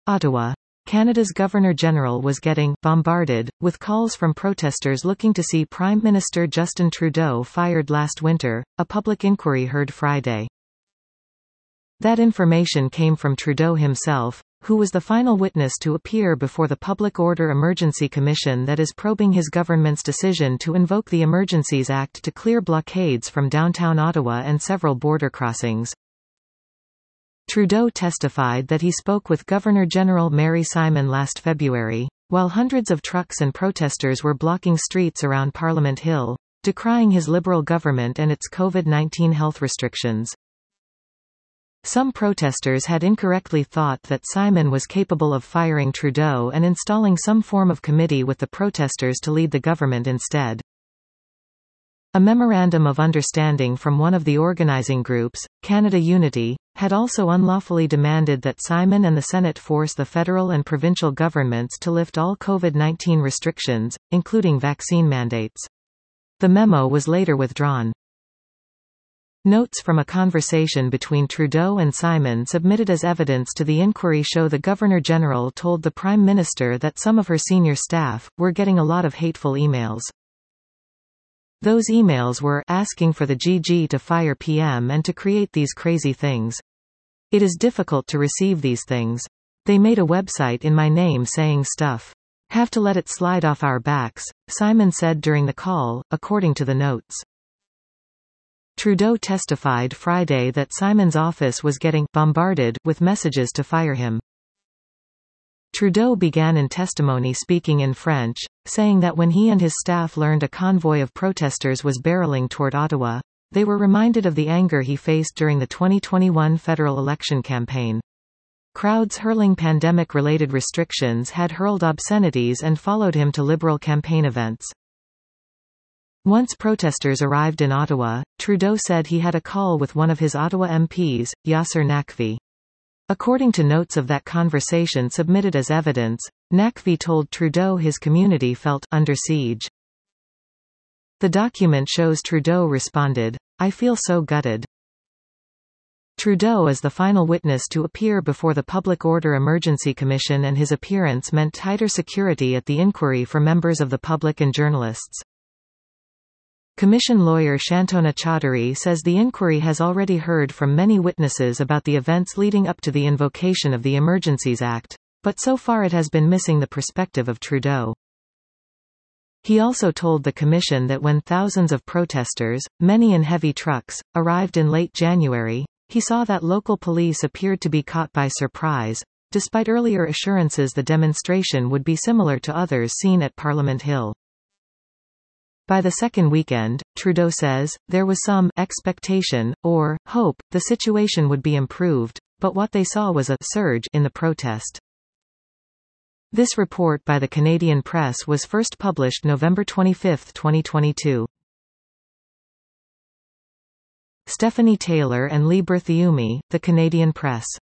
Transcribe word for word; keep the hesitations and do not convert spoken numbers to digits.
Ottawa. Canada's Governor-General was getting bombarded with calls from protesters looking to see Prime Minister Justin Trudeau fired last winter, a public inquiry heard Friday. That information came from Trudeau himself, who was the final witness to appear before the Public Order Emergency Commission that is probing his government's decision to invoke the Emergencies Act to clear blockades from downtown Ottawa and several border crossings. Trudeau testified that he spoke with Governor-General Mary Simon last February, while hundreds of trucks and protesters were blocking streets around Parliament Hill, decrying his Liberal government and its COVID nineteen health restrictions. Some protesters had incorrectly thought that Simon was capable of firing Trudeau and installing some form of committee with the protesters to lead the government instead. A memorandum of understanding from one of the organizing groups, Canada Unity, had also unlawfully demanded that Simon and the Senate force the federal and provincial governments to lift all COVID nineteen restrictions, including vaccine mandates. The memo was later withdrawn. Notes from a conversation between Trudeau and Simon submitted as evidence to the inquiry show the Governor-General told the Prime Minister that some of her senior staff were getting a lot of hateful emails. Those emails were asking for the G G to fire P M and to create these crazy things. It is difficult to receive these things. They made a website in my name saying stuff. Have to let it slide off our backs, Simon said during the call, according to the notes. Trudeau testified Friday that Simon's office was getting bombarded with messages to fire him. Trudeau began in testimony speaking in French, saying that when he and his staff learned a convoy of protesters was barreling toward Ottawa, they were reminded of the anger he faced during the twenty twenty-one federal election campaign. Crowds hurling pandemic-related restrictions had hurled obscenities and followed him to Liberal campaign events. Once protesters arrived in Ottawa, Trudeau said he had a call with one of his Ottawa M Ps, Yasser Naqvi. According to notes of that conversation submitted as evidence, Naqvi told Trudeau his community felt under siege. The document shows Trudeau responded, "I feel so gutted." Trudeau is the final witness to appear before the Public Order Emergency Commission, and his appearance meant tighter security at the inquiry for members of the public and journalists. Commission lawyer Shantona Chaudhary says the inquiry has already heard from many witnesses about the events leading up to the invocation of the Emergencies Act, but so far it has been missing the perspective of Trudeau. He also told the commission that when thousands of protesters, many in heavy trucks, arrived in late January, he saw that local police appeared to be caught by surprise, despite earlier assurances the demonstration would be similar to others seen at Parliament Hill. By the second weekend, Trudeau says, there was some expectation, or hope, the situation would be improved, but what they saw was a surge in the protest. This report by the Canadian Press was first published November twenty-fifth, twenty twenty-two. Stephanie Taylor and Lee Berthiaume, The Canadian Press.